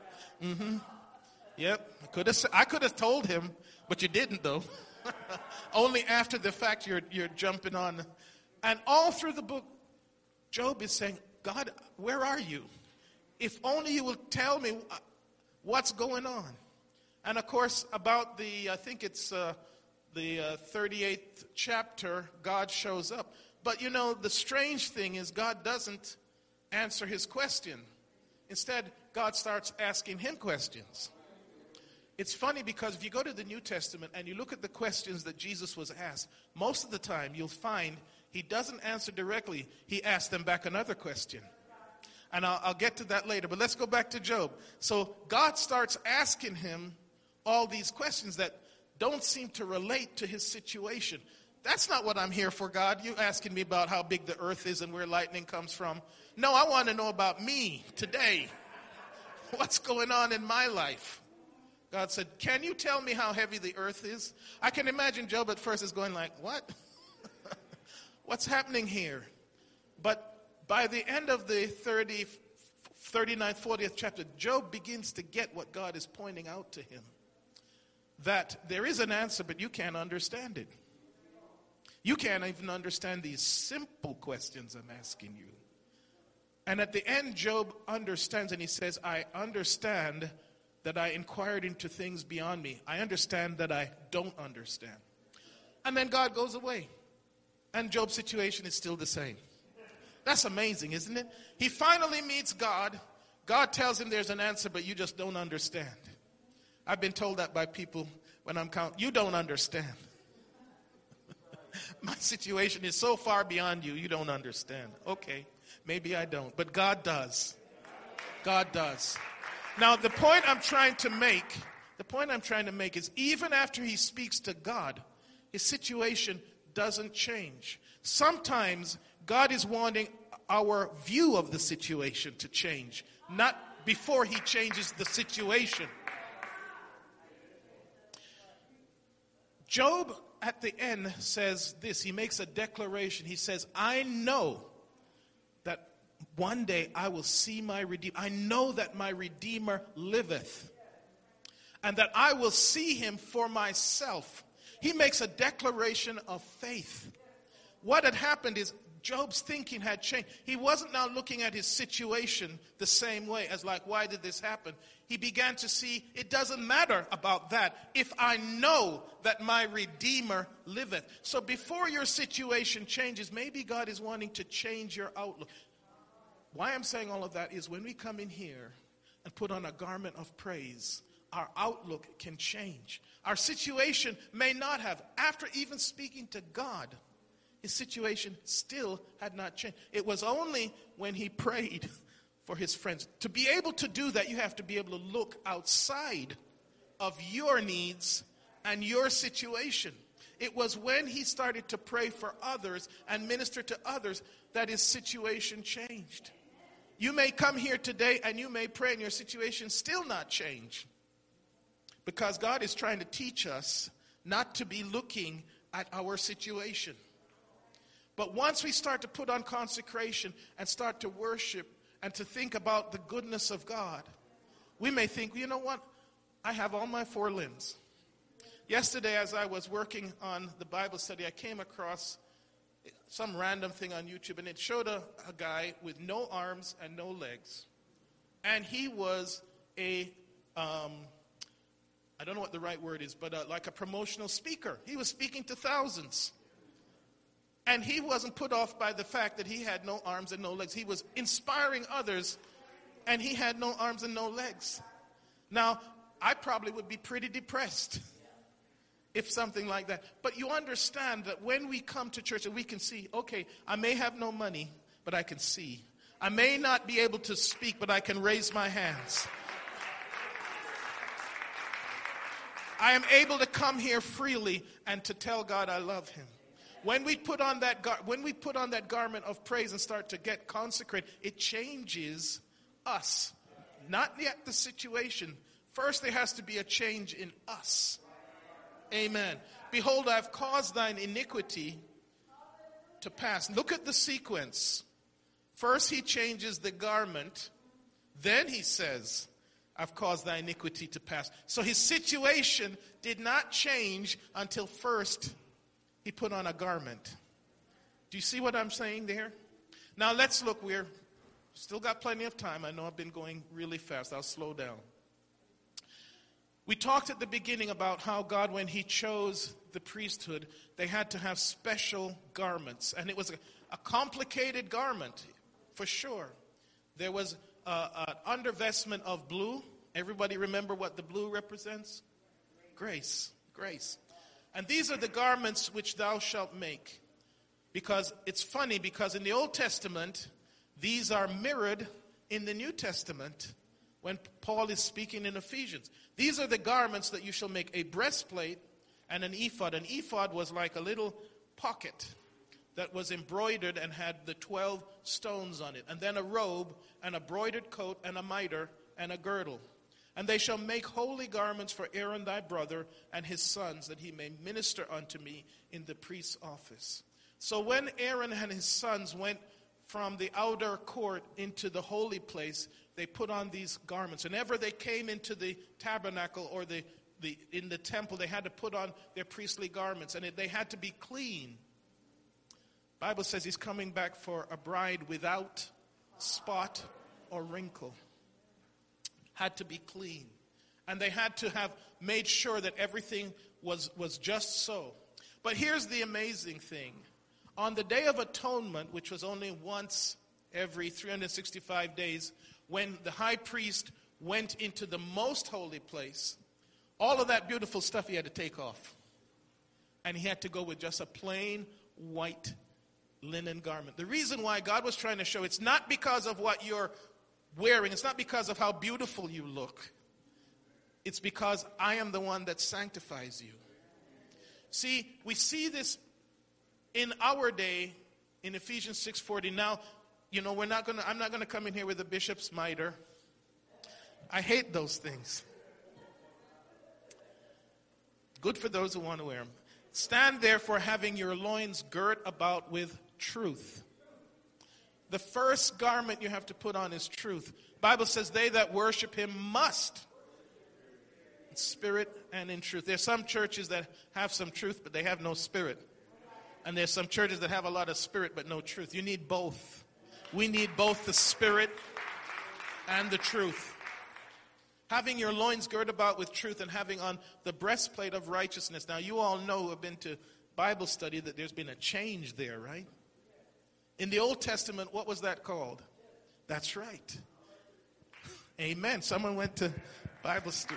Yep, I could have told him, but you didn't, though. Only after the fact you're jumping on. And all through the book, Job is saying, God, where are you? If only you will tell me what's going on. And of course, about I think it's the 38th chapter, God shows up. But the strange thing is God doesn't answer his question. Instead, God starts asking him questions. It's funny because if you go to the New Testament and you look at the questions that Jesus was asked, most of the time you'll find he doesn't answer directly. He asks them back another question. And I'll get to that later. But let's go back to Job. So God starts asking him all these questions that don't seem to relate to his situation. That's not what I'm here for, God. You asking me about how big the earth is and where lightning comes from. No, I want to know about me today. What's going on in my life? God said, can you tell me how heavy the earth is? I can imagine Job at first is going like, what? What's happening here? But by the end of the 39th, 40th chapter, Job begins to get what God is pointing out to him. That there is an answer, but you can't understand it. You can't even understand these simple questions I'm asking you. And at the end, Job understands, and he says, I understand that I inquired into things beyond me. I understand that I don't understand. And then God goes away. And Job's situation is still the same. That's amazing, isn't it? He finally meets God. God tells him there's an answer, but you just don't understand. I've been told that by people when I'm counting. You don't understand. My situation is so far beyond you, you don't understand. Okay, maybe I don't, but God does. God does. Now, the point I'm trying to make is even after he speaks to God, his situation doesn't change. Sometimes God is wanting our view of the situation to change, not before he changes the situation. Job at the end says this. He makes a declaration. He says, I know that one day I will see my Redeemer. I know that my Redeemer liveth, and that I will see him for myself. He makes a declaration of faith. What had happened is Job's thinking had changed. He wasn't now looking at his situation the same way as like, why did this happen? He began to see it doesn't matter about that if I know that my Redeemer liveth. So before your situation changes, maybe God is wanting to change your outlook. Why I'm saying all of that is when we come in here and put on a garment of praise, our outlook can change. Our situation may not have. After even speaking to God, his situation still had not changed. It was only when he prayed for his friends. To be able to do that, you have to be able to look outside of your needs and your situation. It was when he started to pray for others and minister to others that his situation changed. You may come here today and you may pray and your situation still not change. Because God is trying to teach us not to be looking at our situation. But once we start to put on consecration and start to worship and to think about the goodness of God, we may think, you know what? I have all my four limbs. Yesterday, as I was working on the Bible study, I came across some random thing on YouTube, and it showed a guy with no arms and no legs. And he was I don't know what the right word is, but like a promotional speaker. He was speaking to thousands. And he wasn't put off by the fact that he had no arms and no legs. He was inspiring others, and he had no arms and no legs. Now, I probably would be pretty depressed if something like that. But you understand that when we come to church and we can see, okay, I may have no money, but I can see. I may not be able to speak, but I can raise my hands. I am able to come here freely and to tell God I love him. When we put on that garment of praise and start to get consecrated, it changes us, not yet the situation. First, there has to be a change in us. Amen. Behold, I have caused thine iniquity to pass. Look at the sequence. First, he changes the garment. Then he says, I've caused thy iniquity to pass. So his situation did not change until first he put on a garment. Do you see what I'm saying there? Now let's look. We're still got plenty of time. I know I've been going really fast. I'll slow down. We talked at the beginning about how God, when he chose the priesthood, they had to have special garments. And it was a complicated garment, for sure. There was an undervestment of blue. Everybody remember what the blue represents? Grace. Grace. And these are the garments which thou shalt make. Because it's funny, because in the Old Testament, these are mirrored in the New Testament when Paul is speaking in Ephesians. These are the garments that you shall make: a breastplate and an ephod. An ephod was like a little pocket that was embroidered and had the 12 stones on it. And then a robe and a broidered coat and a mitre and a girdle. And they shall make holy garments for Aaron thy brother and his sons, that he may minister unto me in the priest's office. So when Aaron and his sons went from the outer court into the holy place, they put on these garments. Whenever they came into the tabernacle or in the temple, they had to put on their priestly garments, and they had to be clean. The Bible says he's coming back for a bride without spot or wrinkle. Had to be clean. And they had to have made sure that everything was just so. But here's the amazing thing. On the Day of Atonement, which was only once every 365 days, when the high priest went into the most holy place, all of that beautiful stuff he had to take off. And he had to go with just a plain white linen garment. The reason why God was trying to show, it's not because of what you're wearing, it's not because of how beautiful you look. It's because I am the one that sanctifies you. See, we see this in our day in Ephesians 6:40. Now, you know, I'm not going to come in here with a bishop's mitre. I hate those things. Good for those who want to wear them. Stand therefore, having your loins girt about with truth. The first garment you have to put on is truth. The Bible says they that worship him must, in spirit and in truth. There's some churches that have some truth, but they have no spirit. And there's some churches that have a lot of spirit, but no truth. You need both. We need both the spirit and the truth. Having your loins girt about with truth and having on the breastplate of righteousness. Now, you all know who have been to Bible study that there's been a change there, right? In the Old Testament, what was that called? That's right. Amen. Someone went to Bible study.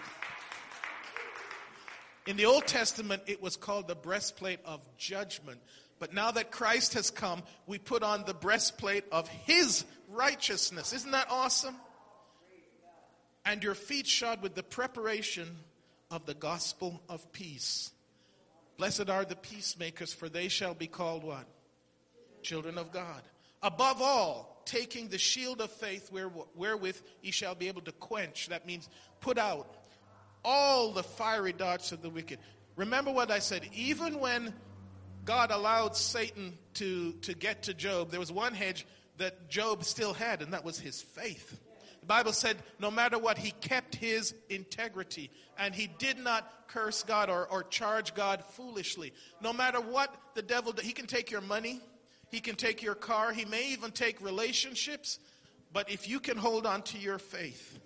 In the Old Testament, it was called the breastplate of judgment. But now that Christ has come, we put on the breastplate of his righteousness. Isn't that awesome? And your feet shod with the preparation of the gospel of peace. Blessed are the peacemakers, for they shall be called what? Children of God. Above all, taking the shield of faith wherewith ye shall be able to quench. That means put out all the fiery darts of the wicked. Remember what I said. Even when God allowed Satan to get to Job, there was one hedge that Job still had, and that was his faith. The Bible said no matter what, he kept his integrity. And he did not curse God or charge God foolishly. No matter what the devil does, he can take your money. He can take your car. He may even take relationships. But if you can hold on to your faith,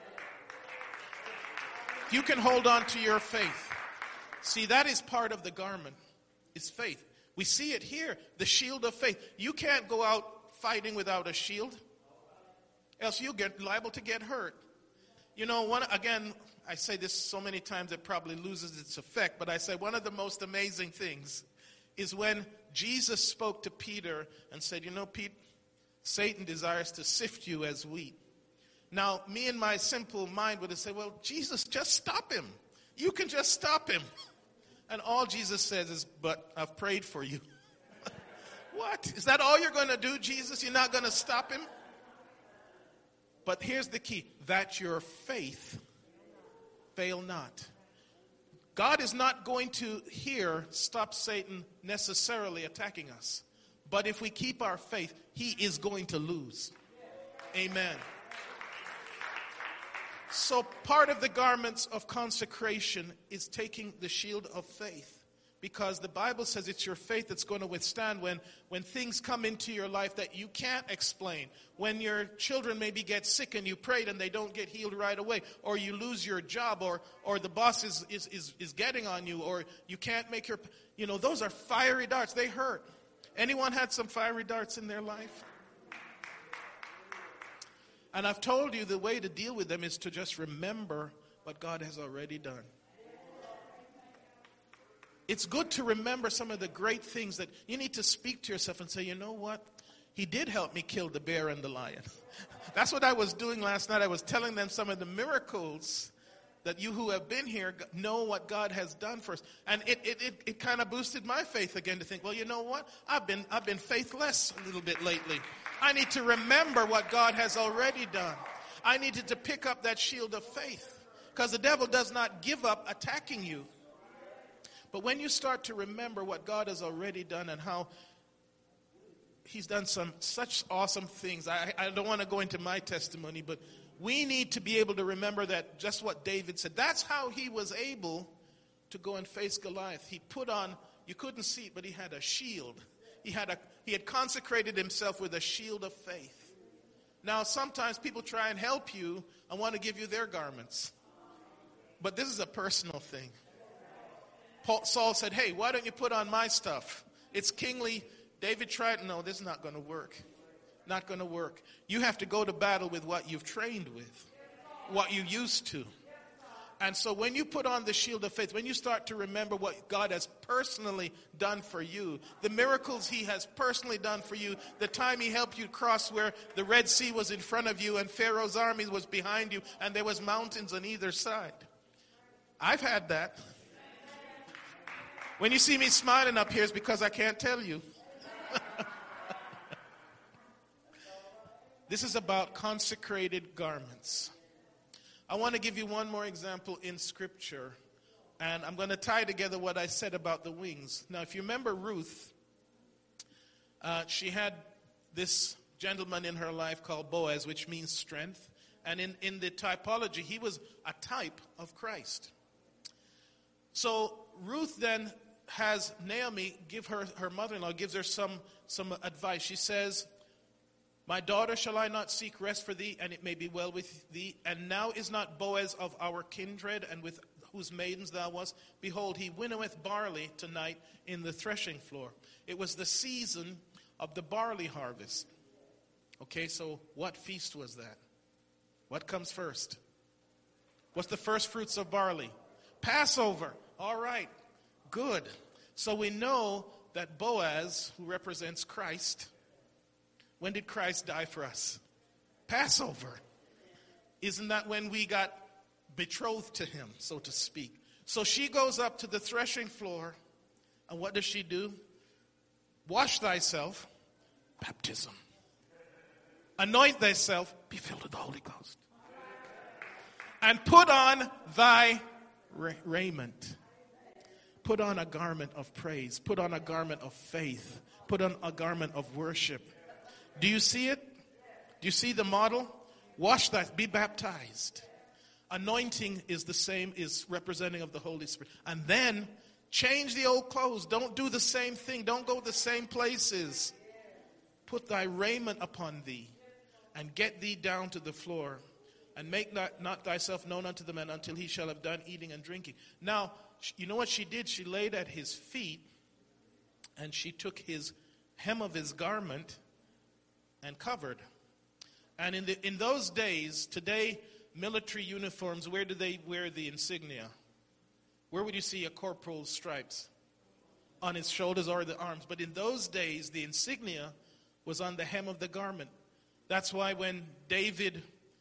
if you can hold on to your faith, see, that is part of the garment, is faith. We see it here, the shield of faith. You can't go out fighting without a shield, else you'll get liable to get hurt. You know, again, I say this so many times it probably loses its effect, but I say one of the most amazing things is when Jesus spoke to Peter and said, you know, Pete, Satan desires to sift you as wheat. Now, me in my simple mind would have said, well, Jesus, just stop him. You can just stop him. And all Jesus says is, but I've prayed for you. What? Is that all you're going to do, Jesus? You're not going to stop him? But here's the key, that your faith fail not. God is not going to stop Satan necessarily attacking us. But if we keep our faith, he is going to lose. Amen. So part of the garments of consecration is taking the shield of faith. Because the Bible says it's your faith that's going to withstand when things come into your life that you can't explain. When your children maybe get sick and you prayed and they don't get healed right away. Or you lose your job, or the boss is getting on you, or you can't make your... those are fiery darts. They hurt. Anyone had some fiery darts in their life? And I've told you the way to deal with them is to just remember what God has already done. It's good to remember some of the great things that you need to speak to yourself and say, you know what? He did help me kill the bear and the lion. That's what I was doing last night. I was telling them some of the miracles that you who have been here know what God has done for us. And it kind of boosted my faith again to think, well, you know what? I've been faithless a little bit lately. I need to remember what God has already done. I needed to pick up that shield of faith, because the devil does not give up attacking you. But when you start to remember what God has already done and how he's done such awesome things. I don't want to go into my testimony, but we need to be able to remember that, just what David said. That's how he was able to go and face Goliath. He put on, you couldn't see it, but he had a shield. He had consecrated himself with a shield of faith. Now, sometimes people try and help you and want to give you their garments. But this is a personal thing. Saul said, hey, why don't you put on my stuff? It's kingly. David tried, no, this is not going to work. Not going to work. You have to go to battle with what you've trained with, what you used to. And so when you put on the shield of faith, when you start to remember what God has personally done for you, the miracles he has personally done for you, the time he helped you cross where the Red Sea was in front of you and Pharaoh's army was behind you and there was mountains on either side. I've had that. When you see me smiling up here, it's because I can't tell you. This is about consecrated garments. I want to give you one more example in Scripture, and I'm going to tie together what I said about the wings. Now, if you remember Ruth, she had this gentleman in her life called Boaz, which means strength. And in the typology, he was a type of Christ. So Ruth then has Naomi give her mother-in-law, gives her some advice. She says, my daughter, shall I not seek rest for thee, and it may be well with thee? And now is not Boaz of our kindred, and with whose maidens thou wast? Behold, he winnoweth barley tonight in the threshing floor. It was the season of the barley harvest. Okay, so what feast was that? What comes first? What's the first fruits of barley? Passover. All right, good. So we know that Boaz, who represents Christ, when did Christ die for us? Passover. Isn't that when we got betrothed to him, so to speak? So she goes up to the threshing floor, and what does she do? Wash thyself, baptism. Anoint thyself, be filled with the Holy Ghost. And put on thy raiment. Put on a garment of praise. Put on a garment of faith. Put on a garment of worship. Do you see it? Do you see the model? Wash that, be baptized. Anointing is the same, is representing of the Holy Spirit. And then change the old clothes. Don't do the same thing. Don't go the same places. Put thy raiment upon thee and get thee down to the floor, and make not thyself known unto the man until he shall have done eating and drinking. Now, you know what she did? She laid at his feet, and she took his hem of his garment and covered. And in those days, today, military uniforms, where do they wear the insignia? Where would you see a corporal's stripes? On his shoulders or the arms. But in those days, the insignia was on the hem of the garment. That's why when David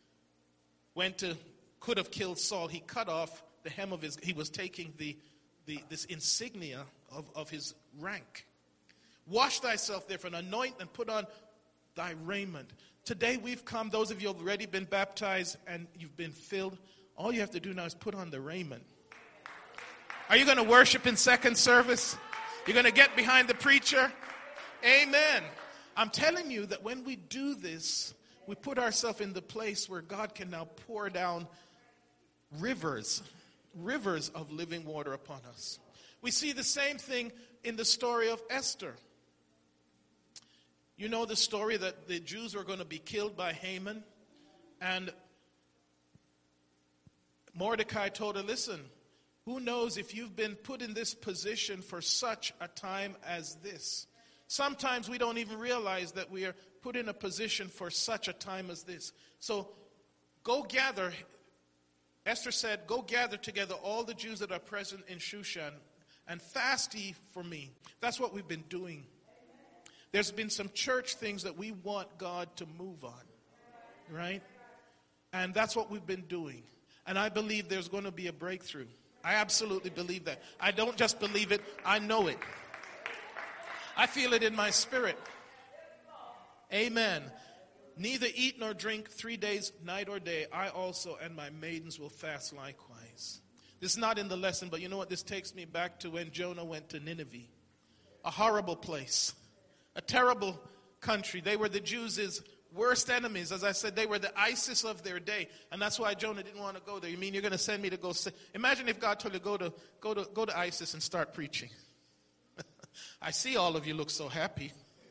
could have killed Saul, he cut off the hem of he was taking this insignia of his rank. Wash thyself therefore, and anoint and put on thy raiment. Today we've come, those of you who have already been baptized and you've been filled, all you have to do now is put on the raiment. Are you going to worship in second service? You're going to get behind the preacher? Amen. I'm telling you that when we do this, we put ourselves in the place where God can now pour down rivers of living water upon us. We see the same thing in the story of Esther. You know the story that the Jews were going to be killed by Haman, and Mordecai told her, listen, who knows if you've been put in this position for such a time as this. Sometimes we don't even realize that we are put in a position for such a time as this. So go gather, Esther said, go gather together all the Jews that are present in Shushan and fast ye for me. That's what we've been doing. There's been some church things that we want God to move on, right? And that's what we've been doing. And I believe there's going to be a breakthrough. I absolutely believe that. I don't just believe it, I know it. I feel it in my spirit. Amen. Neither eat nor drink 3 days, night or day. I also and my maidens will fast likewise. This is not in the lesson, but you know what? This takes me back to when Jonah went to Nineveh. A horrible place. A terrible country. They were the Jews' worst enemies. As I said, they were the ISIS of their day. And that's why Jonah didn't want to go there. You mean you're going to send me to go say... Imagine if God told you to go to ISIS and start preaching. I see all of you look so happy.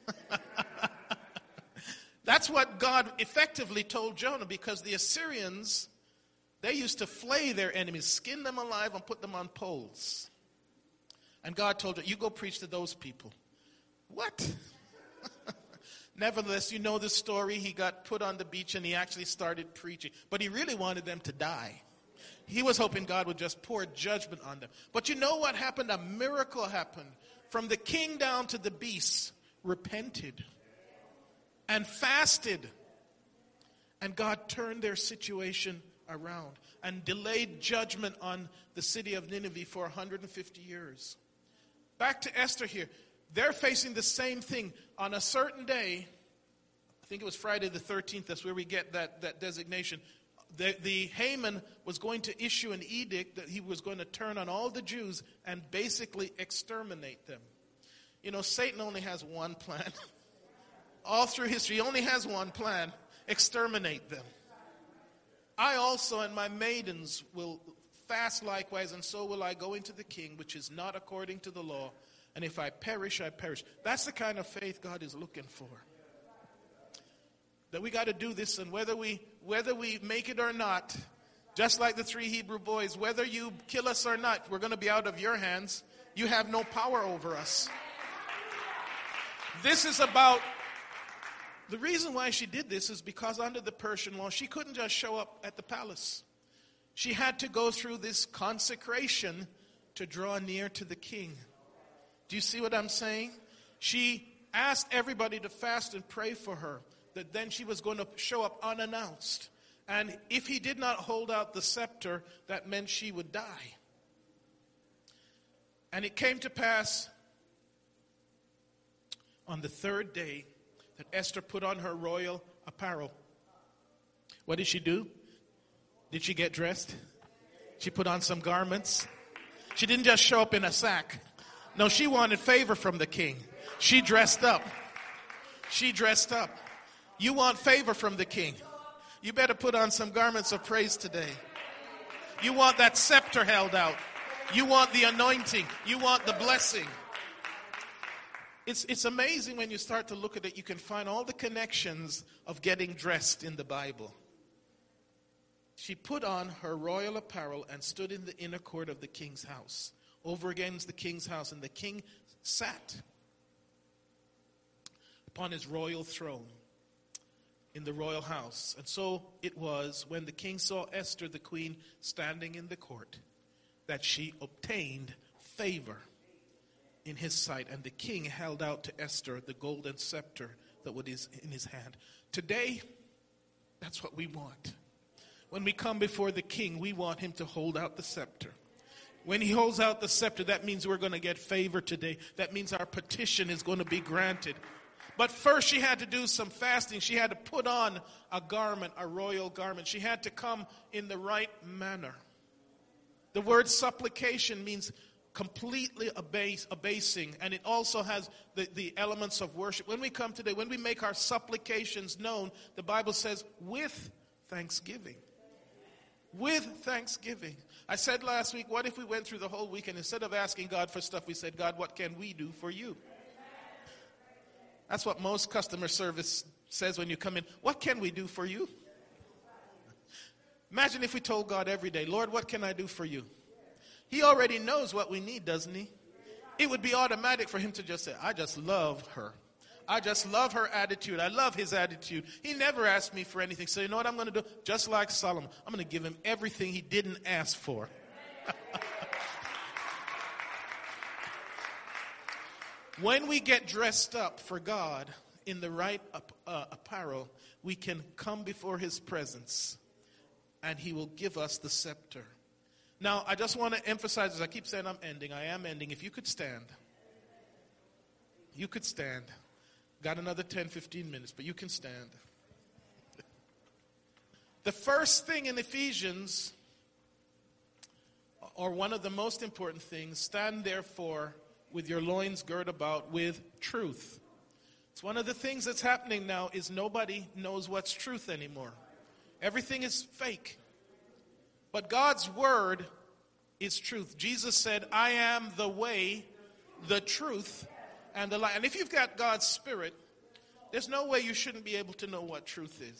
That's what God effectively told Jonah, because the Assyrians, they used to flay their enemies, skin them alive and put them on poles. And God told him, you go preach to those people. What? Nevertheless, you know the story. He got put on the beach and he actually started preaching. But he really wanted them to die. He was hoping God would just pour judgment on them. But you know what happened? A miracle happened. From the king down to the beasts repented and fasted. And God turned their situation around and delayed judgment on the city of Nineveh for 150 years. Back to Esther here. They're facing the same thing. On a certain day, I think it was Friday the 13th, that's where we get that designation. The Haman was going to issue an edict that he was going to turn on all the Jews and basically exterminate them. You know, Satan only has one plan. All through history, he only has one plan: exterminate them. I also and my maidens will fast likewise, and so will I go into the king, which is not according to the law. And if I perish, I perish. That's the kind of faith God is looking for. That we got to do this, and whether we make it or not, just like the 3 Hebrew boys, whether you kill us or not, we're going to be out of your hands. You have no power over us. This is about, the reason why she did this is because under the Persian law, she couldn't just show up at the palace. She had to go through this consecration to draw near to the king. Do you see what I'm saying? She asked everybody to fast and pray for her, that then she was going to show up unannounced. And if he did not hold out the scepter, that meant she would die. And it came to pass on the 3rd day that Esther put on her royal apparel. What did she do? Did she get dressed? She put on some garments. She didn't just show up in a sack. No, she wanted favor from the king. She dressed up. She dressed up. You want favor from the king. You better put on some garments of praise today. You want that scepter held out. You want the anointing. You want the blessing. It's amazing when you start to look at it. You can find all the connections of getting dressed in the Bible. She put on her royal apparel and stood in the inner court of the king's house, over against the king's house, and the king sat upon his royal throne in the royal house. And so it was, when the king saw Esther the queen standing in the court, that she obtained favor in his sight. And the king held out to Esther the golden scepter that was in his hand. Today, that's what we want. When we come before the king, we want him to hold out the scepter. When he holds out the scepter, that means we're going to get favor today. That means our petition is going to be granted. But first she had to do some fasting. She had to put on a garment, a royal garment. She had to come in the right manner. The word supplication means completely abasing, and it also has the elements of worship. When we come today, when we make our supplications known, the Bible says with thanksgiving. with thanksgiving. I said last week, what if we went through the whole week and instead of asking God for stuff, we said, God, what can we do for you? That's what most customer service says when you come in. What can we do for you? Imagine if we told God every day, Lord, what can I do for you? He already knows what we need, doesn't he? It would be automatic for him to just say, I just love her. I just love her attitude. I love his attitude. He never asked me for anything. So you know what I'm going to do? Just like Solomon, I'm going to give him everything he didn't ask for. When we get dressed up for God in the right apparel, we can come before his presence and he will give us the scepter. Now, I just want to emphasize, as I keep saying I'm ending, I am ending. If you could stand. You could stand. Got another 10, 15 minutes, but you can stand. The first thing in Ephesians, or one of the most important things, stand therefore with your loins girt about with truth. It's one of the things that's happening now is nobody knows what's truth anymore. Everything is fake. But God's word is truth. Jesus said, I am the way, the truth, and the life. And if you've got God's Spirit, there's no way you shouldn't be able to know what truth is.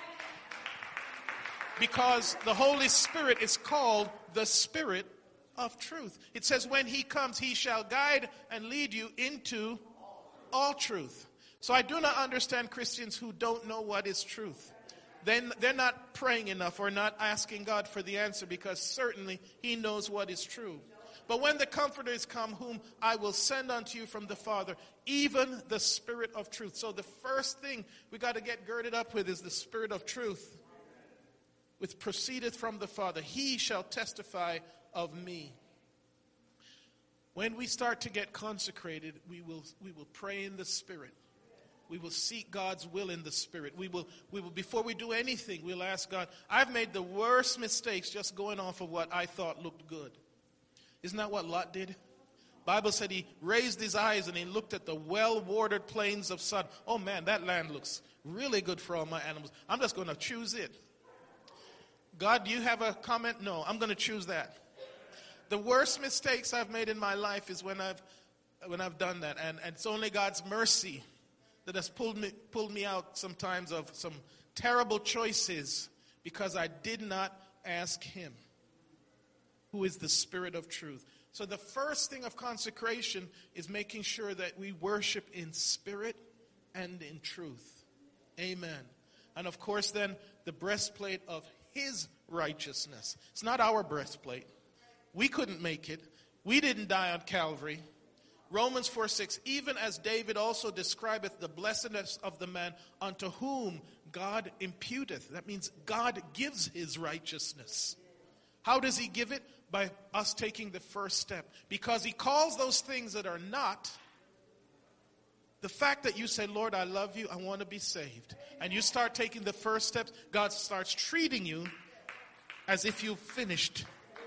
Because the Holy Spirit is called the Spirit of truth. It says when he comes, he shall guide and lead you into all truth. So I do not understand Christians who don't know what is truth. Then they're not praying enough or not asking God for the answer, because certainly he knows what is true. But when the Comforter is come, whom I will send unto you from the Father, even the Spirit of truth. So the first thing we got to get girded up with is the Spirit of truth, which proceedeth from the Father. He shall testify of me. When we start to get consecrated, we will pray in the Spirit. We will seek God's will in the Spirit. We will, before we do anything, we'll ask God. I've made the worst mistakes just going off of what I thought looked good. Isn't that what Lot did? Bible said he raised his eyes and he looked at the well-watered plains of Sodom. Oh man, that land looks really good for all my animals. I'm just going to choose it. God, do you have a comment? No, I'm going to choose that. The worst mistakes I've made in my life is when I've done that. And it's only God's mercy that has pulled me out sometimes of some terrible choices because I did not ask him, who is the Spirit of truth. So the first thing of consecration is making sure that we worship in spirit and in truth. Amen. And of course then, the breastplate of his righteousness. It's not our breastplate. We couldn't make it. We didn't die on Calvary. Romans 4:6, even as David also describeth the blessedness of the man unto whom God imputeth. That means God gives his righteousness. How does he give it? By us taking the first step. Because he calls those things that are not. The fact that you say, Lord, I love you, I want to be saved. And you start taking the first steps, God starts treating you as if you've finished.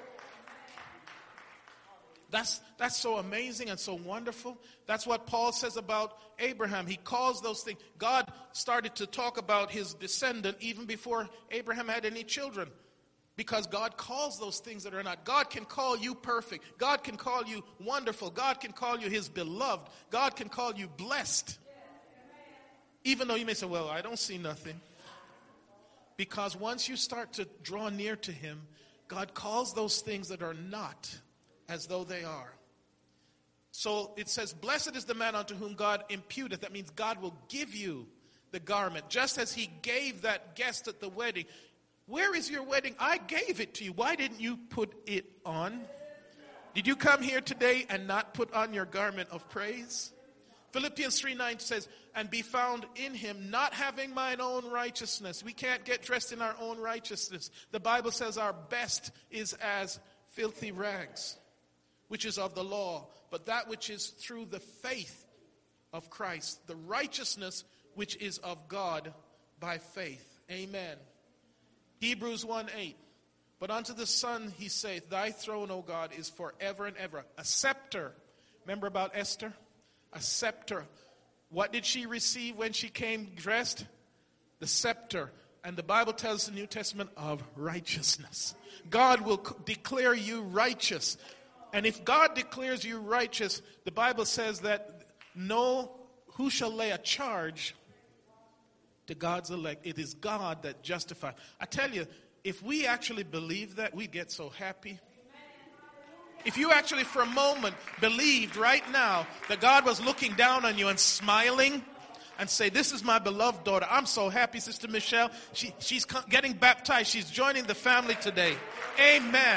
That's so amazing and so wonderful. That's what Paul says about Abraham. He calls those things. God started to talk about his descendant even before Abraham had any children. Because God calls those things that are not. God can call you perfect. God can call you wonderful. God can call you his beloved. God can call you blessed. Even though you may say, well, I don't see nothing. Because once you start to draw near to him, God calls those things that are not as though they are. So it says, blessed is the man unto whom God imputeth. That means God will give you the garment. Just as he gave that guest at the wedding. Where is your wedding? I gave it to you. Why didn't you put it on? Did you come here today and not put on your garment of praise? Philippians 3:9 says, and be found in him, not having mine own righteousness. We can't get dressed in our own righteousness. The Bible says our best is as filthy rags, which is of the law, but that which is through the faith of Christ, the righteousness which is of God by faith. Amen. Hebrews 1:8. But unto the Son he saith, thy throne, O God, is forever and ever. A scepter. Remember about Esther? A scepter. What did she receive when she came dressed? The scepter. And the Bible tells the New Testament of righteousness. God will declare you righteous. And if God declares you righteous, the Bible says that who shall lay a charge to God's elect? It is God that justifies. I tell you, if we actually believe that, we get so happy. If you actually for a moment believed right now that God was looking down on you and smiling and say, this is my beloved daughter. I'm so happy, Sister Michelle. She's getting baptized. She's joining the family today. Amen.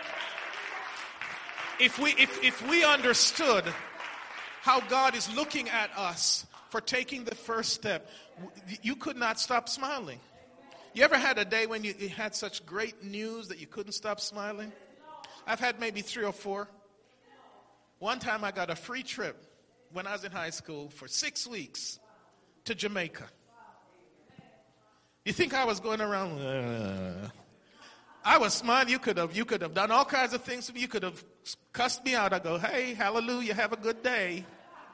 If we understood how God is looking at us for taking the first step, you could not stop smiling. You ever had a day when you had such great news that you couldn't stop smiling? I've had maybe 3 or 4. One time I got a free trip when I was in high school for 6 weeks to Jamaica. You think I was going around? I was smiling. You could have done all kinds of things to me. You could have cussed me out. I go, hey, hallelujah, have a good day.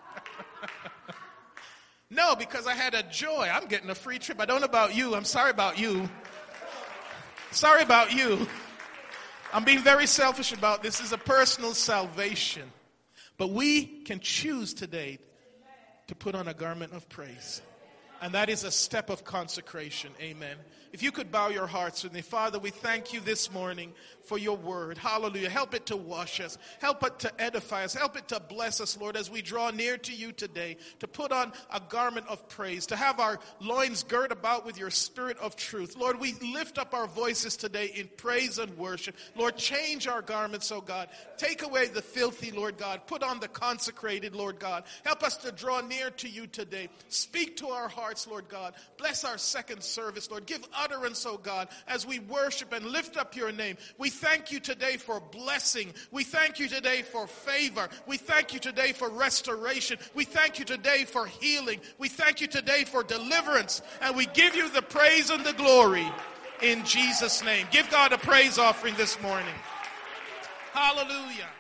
No, because I had a joy. I'm getting a free trip. I don't know about you. I'm sorry about you. Sorry about you. I'm being very selfish about this. This is a personal salvation. But we can choose today to put on a garment of praise. And that is a step of consecration. Amen. If you could bow your hearts with me. Father, we thank you this morning for your word. Hallelujah. Help it to wash us. Help it to edify us. Help it to bless us, Lord, as we draw near to you today, to put on a garment of praise, to have our loins girt about with your spirit of truth. Lord, we lift up our voices today in praise and worship. Lord, change our garments, oh God. Take away the filthy, Lord God. Put on the consecrated, Lord God. Help us to draw near to you today. Speak to our hearts, Lord God. Bless our second service, Lord. Give utterance, oh God, as we worship and lift up your name. We thank you today for blessing. We thank you today for favor. We thank you today for restoration. We thank you today for healing. We thank you today for deliverance. And we give you the praise and the glory in Jesus' name. Give God a praise offering this morning. Hallelujah.